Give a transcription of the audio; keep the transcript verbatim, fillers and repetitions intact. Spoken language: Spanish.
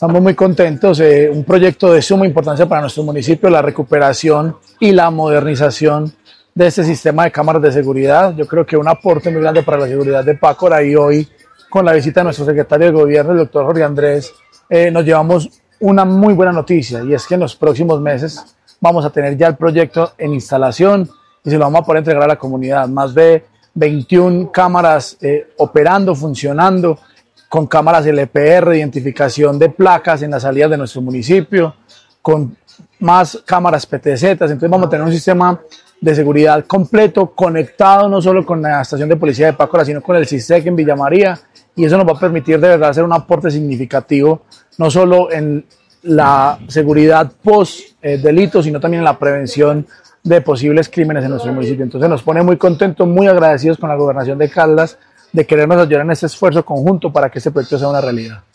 Estamos muy contentos, eh, un proyecto de suma importancia para nuestro municipio, la recuperación y la modernización de este sistema de cámaras de seguridad. Yo creo que un aporte muy grande para la seguridad de Pácora, y hoy con la visita de nuestro secretario de gobierno, el doctor Jorge Andrés, eh, nos llevamos una muy buena noticia, y es que en los próximos meses vamos a tener ya el proyecto en instalación y se lo vamos a poder entregar a la comunidad. Más de veintiuna cámaras eh, operando, funcionando, con cámaras L P R, identificación de placas en las salidas de nuestro municipio, con más cámaras P T Z. Entonces vamos a tener un sistema de seguridad completo, conectado no solo con la estación de policía de Pácora, sino con el CISEC en Villa María, y eso nos va a permitir de verdad hacer un aporte significativo, no solo en la seguridad post eh, delito, sino también en la prevención de posibles crímenes en nuestro municipio. Entonces nos pone muy contentos, muy agradecidos con la gobernación de Caldas de querernos ayudar en este esfuerzo conjunto para que este proyecto sea una realidad.